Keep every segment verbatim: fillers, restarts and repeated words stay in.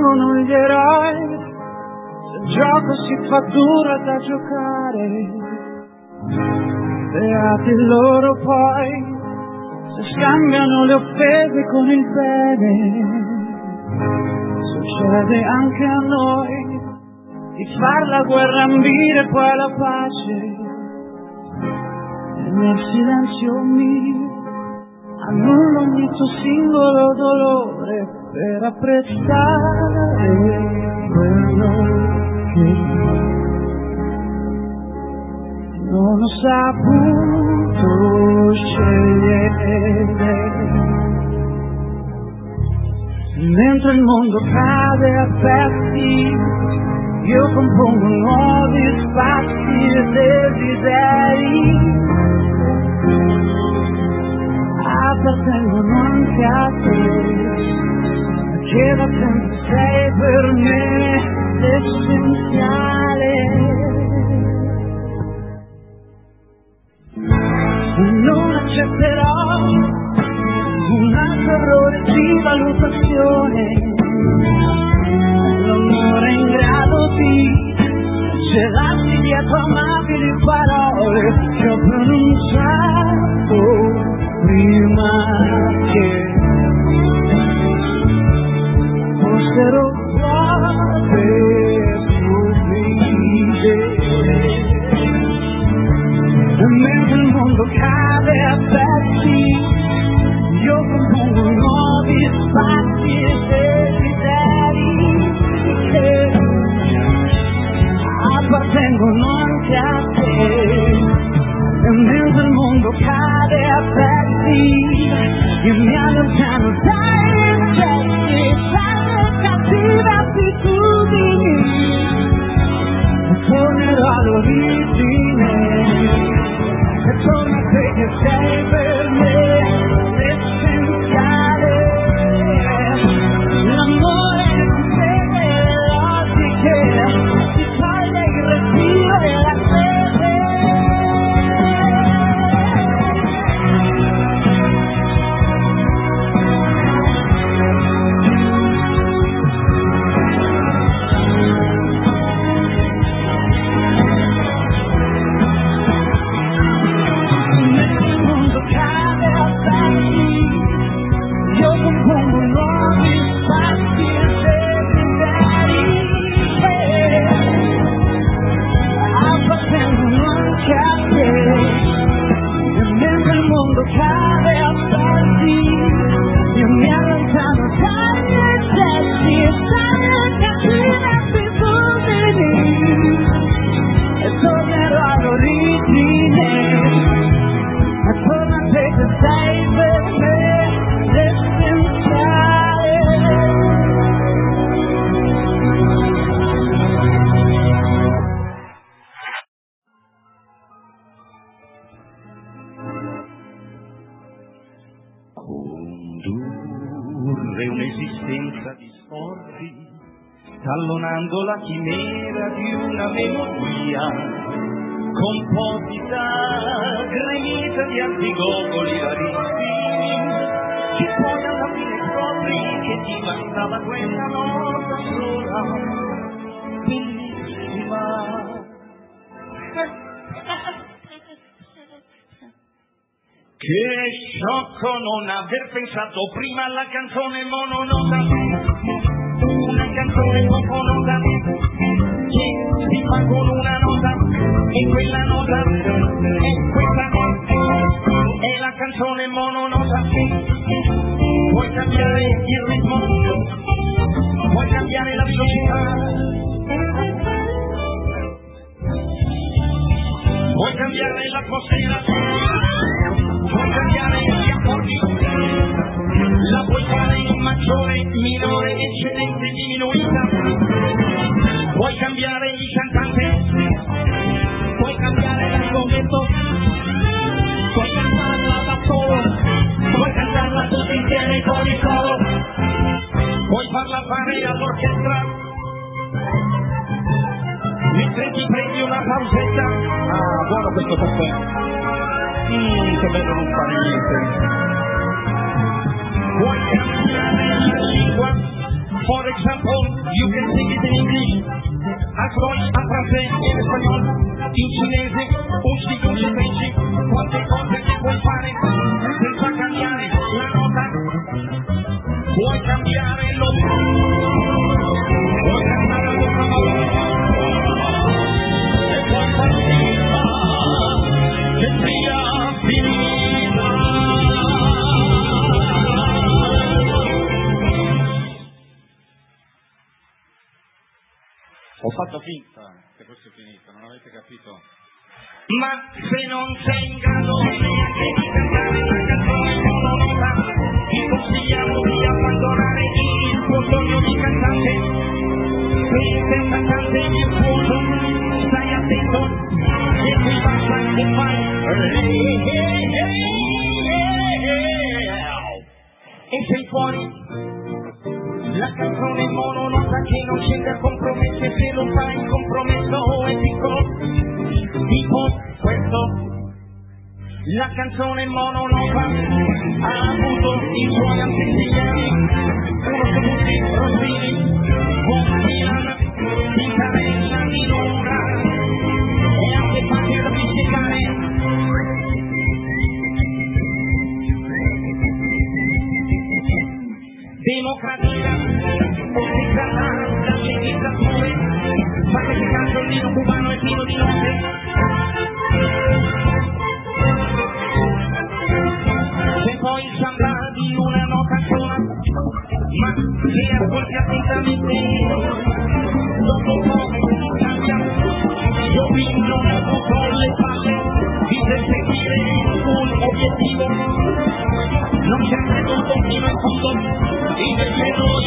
dicono gli eroi, se il gioco si fa duro da giocare, beati loro poi, se scambiano le offese con il bene. Succede anche a noi di far la guerra ambire poi la pace, e nel silenzio mio annullo ogni tuo singolo dolore per apprezzare quello che non ho saputo scegliere. Mentre il mondo cade a pezzi, io compongo nuovi spazi e desideri, appartengono anche a te, che da sempre sei per me l'essenziale. Non accetterò un altro errore di valutazione, l'amore è in grado di celarsi dietro amabili parole che ho pronunciato prima che fossero vuote stupide. E mentre il mondo cade a pezzi, io compongo nuovi spazi e desideri che appartengono anche a te. E mentre il mondo cade a pezzi, io mi allontano dai eccessi, dalle cattive abitudini, e tornerò all'origine, e torno a te che sei per me l'essenziale. L'amore tutte le logiche, ti toglie il respiro e la sete. Nel mondo cade a pezzi, io compongo nuovi spazi e desideri che appartengono anche a te. E mentre il mondo cade a pezzi, io mi allontano dagli eccessi e dalle cattive abitudini, e tornerò all'origine, e torno a te che sei per me l'essenziale. Condurre un'esistenza di sforzi, tallonando la chimera di una melodia composita, gremita di antigogoli rarissimi, che poi alla fine scopri che ti bastava quella nota sola, bellissima. Che sciocco non aver pensato prima alla canzone mononota, una canzone mononota che si fa con una nota, e quella nota è questa, è la canzone mononota. Puoi cambiare il ritmo, puoi cambiare la velocità, puoi cambiare l'atmosfera, puoi cambiare gli accordi, la puoi fare in maggiore, minore, eccedente, diminuita, puoi cambiare il cantante, puoi cambiare l'argomento, puoi cantarla da solo, puoi cantarla tutti insieme con il coro, puoi farla fare all'orchestra, mentre ti prendi una pausetta. Ah, buono questo caffè. Mmm, che bello non fare niente. Puoi cambiare la lingua, for example, poi a francese e in spagnolo, in cinese, usci, usci, pesci, quante cose che puoi fare senza cambiare la nota, puoi cambiare lo puoi cambiare lo e puoi far finta che sia finita. Ho fatto finta che fosse finito, non avete capito? Ma se non sei in grado neanche di cantare la canzone mononota, ti consigliamo di abbandonare il tuo sogno di cantante. Questo è un cantante virtuoso, stai attento, e qui basta che fai. E sei fuori. La canzone mononota che non scende a compromessi, e se lo fai il compromesso è piccolo, tipo questo. La canzone mononota ha avuto i suoi antesignani, uno su tutti Rossini, con Milan, Tintarella di Londra, e anche facile da spiegare. Democrazia, ospitata da legislature, sacrificato il vino cubano e vino di notte. Se poi sembra di una nota sola, ma se ascolti attentamente, dopo come si cambia, io qui non ho avuto le palle di perseguire un obiettivo, non c'è creduto fino in fondo. Invece noi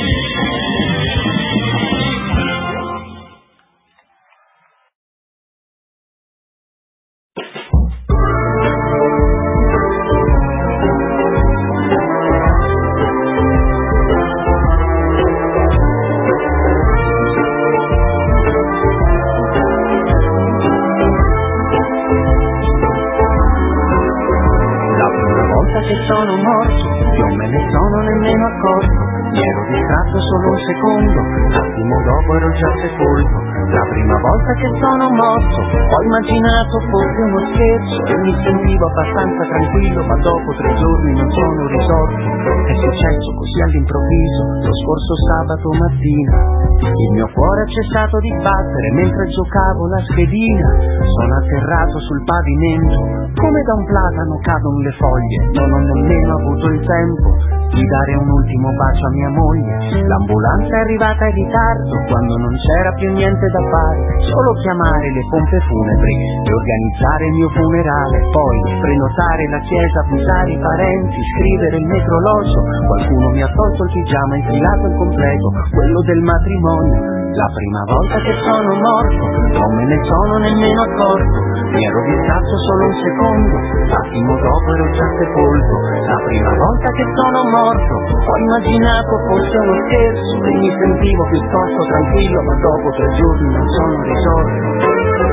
la prima volta che sono morto non me ne sono nemmeno accorto. Mi ero distratto solo un secondo, attimo dopo ero già sepolto. La prima volta che sono morto ho immaginato fosse uno scherzo e mi sentivo abbastanza tranquillo, ma dopo tre giorni non sono risorto. È successo così all'improvviso, lo scorso sabato mattina. Il mio cuore ha cessato di battere mentre giocavo la schedina. Sono atterrato sul pavimento, come da un platano cadono le foglie. Non ho nemmeno avuto il tempo di dare un ultimo bacio a mia moglie. L'ambulanza è arrivata in ritardo quando non c'era più niente da fare, solo chiamare le pompe funebri e organizzare il mio funerale, poi prenotare la chiesa, avvisare i parenti, scrivere il necrologio. Qualcuno mi ha tolto il pigiama e infilato il completo, quello del matrimonio. La prima volta che sono morto non me ne sono nemmeno accorto. Mi ero distratto solo un secondo, l'attimo dopo ero già sepolto. La prima volta che sono morto ho immaginato fosse uno scherzo e mi sentivo piuttosto tranquillo, ma dopo tre giorni non sono risorto.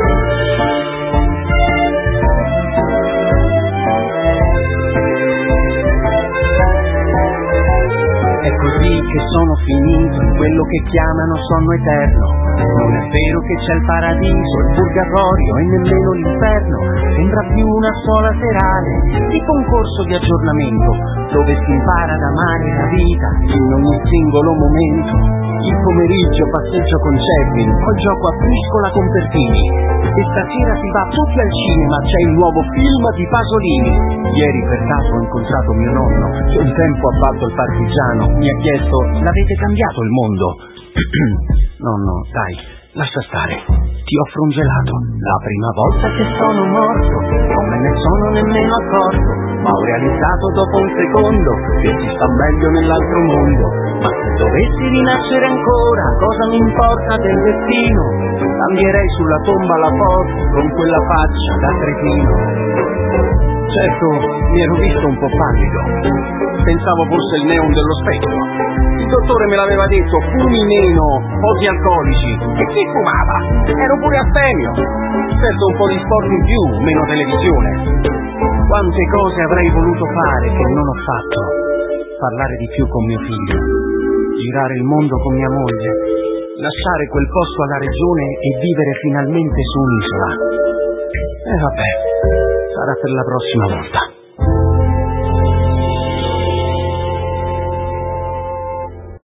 È così che sono finito in quello che chiamano sonno eterno. Non è vero che c'è il paradiso, il purgatorio e nemmeno l'inferno. Sembra più una sola serale, tipo un corso di aggiornamento, dove si impara ad amare la vita in ogni singolo momento. Il pomeriggio passeggio con Cedvin, poi gioco a briscola con Pertini. E stasera si va tutti al cinema, c'è il nuovo film di Pasolini. Ieri per caso ho incontrato mio nonno, che un tempo ha fatto il partigiano. Mi ha chiesto: l'avete cambiato il mondo? Nonno, dai, lascia stare, ti offro un gelato. La prima volta che sono morto non me ne sono nemmeno accorto, ma ho realizzato dopo un secondo che si sta meglio nell'altro mondo. Ma se dovessi rinascere ancora, cosa mi importa del destino? Cambierei sulla tomba la foto con quella faccia da cretino. Certo, mi ero visto un po' pallido, pensavo fosse il neon dello specchio. Il dottore me l'aveva detto: fumi meno, pochi alcolici. E chi fumava? Ero pure astemio. Certo, un po' di sport in più, meno televisione. Quante cose avrei voluto fare che non ho fatto. Parlare di più con mio figlio, girare il mondo con mia moglie, lasciare quel posto alla regione e vivere finalmente su un'isola. E vabbè, sarà per la prossima volta.